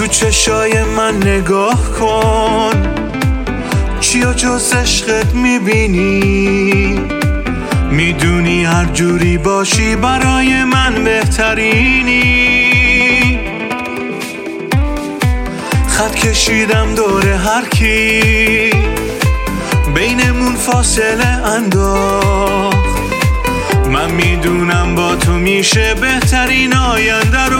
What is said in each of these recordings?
تو چشای من نگاه کن، چیا جز عشقت میبینی؟ میدونی هر جوری باشی برای من بهترینی. خط کشیدم دور هر کی، بینمون فاصله انداخت. من میدونم با تو میشه بهترین آینده رو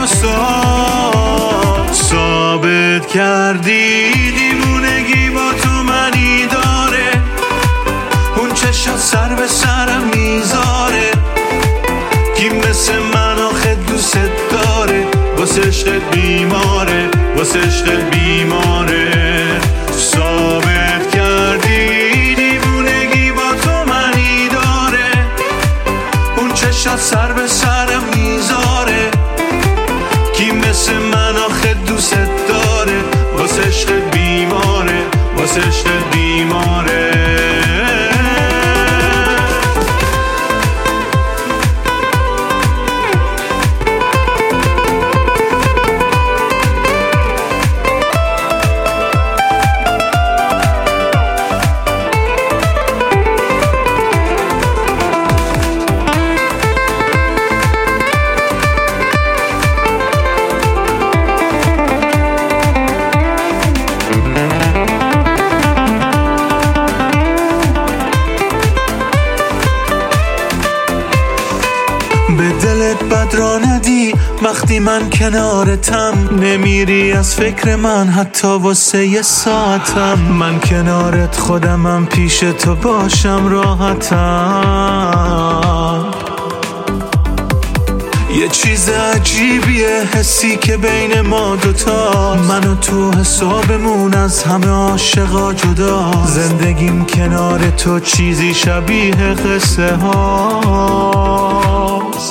ثابت کردی. دیوونگی با تو منی داره، اون چشات سر به سرم میذاره. کی مثل من آخه دوست داره؟ واسه عشقت بیماره، واسه عشقت بیماره. ثابت کردی دیوونگی با تو منی داره، اون چشات سر به سرم میذاره. کی مثل من آخه دوست داره؟ واسه عشقت بیماره، واسه عشقت بیماره. به دلت بد را ندی وقتی من کنارتم، نمیری از فکر من حتی واسه یه ساعتم. من کنارت خودمم، پیش تو باشم راحتم. یه چیز عجیبیه حسی که بین ما دوتا، من و تو حسابمون از همه عاشقا جدا. زندگیم کنار تو چیزی شبیه قصه هاست.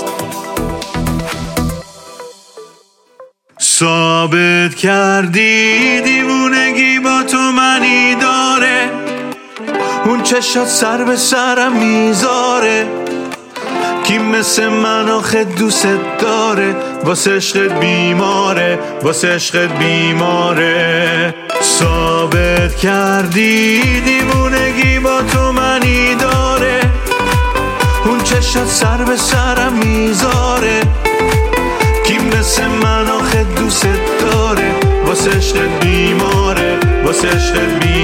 ثابت کردی دیوونگی با تو منی داره، اون چشات سر به سرم میذاره. کی مثل من آخه دوست داره؟ واسه عشقت بیماره، واسه عشقت بیماره. ثابت کردی دیوونگی با تو منی داره، اون چشات سر به سرم میذاره. کی مثل من آخه دوست داره؟ واسه عشقت بیماره، واسه عشقت بیماره.